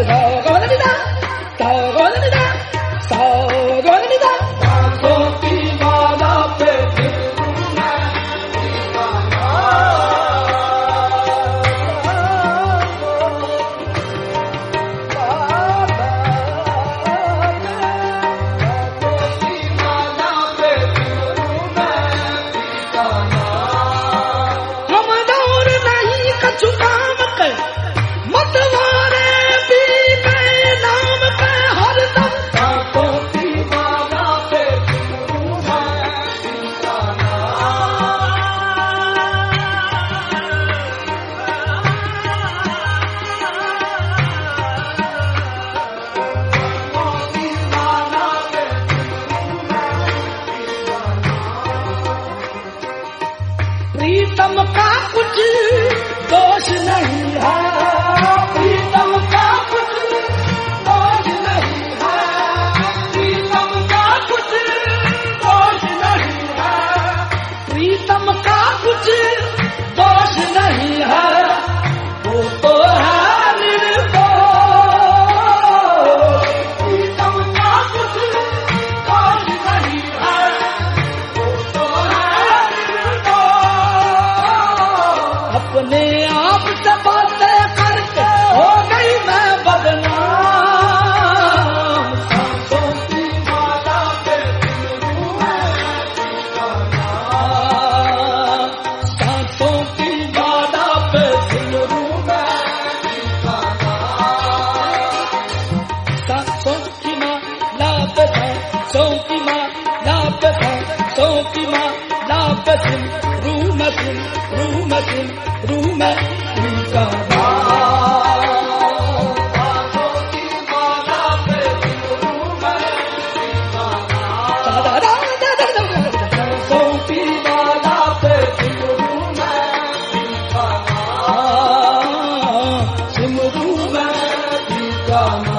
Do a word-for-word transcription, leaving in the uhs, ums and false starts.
서건입니다. 서건입니다. 서건입니다. 소피만 앞에 들으면 प्रीतम का कुछ दोष नहीं है, प्रीतम का कुछ दोष नहीं है, प्रीतम का कुछ दोष नहीं है, प्रीतम का कुछ दोष नहीं है, वो तो है निर्दोष। प्रीतम का कुछ दोष नहीं है, वो तो है अपने आप से बातें करके हो गई मैं बदनाम। सांसों की माला पे फिरूं मैं दीवाना, सांसों की माला पे फिरूं मैं दीवाना, सांसों की माला पे सांसों की माला पे सांसों की माला पे फिरूं मैं फिरूं मैं फिरूं मैं दीवाना, सांसों की माला पे फिरूं मैं दीवाना, सांसों की माला पे फिरूं मैं दीवाना, सिमरूं मैं दीवाना।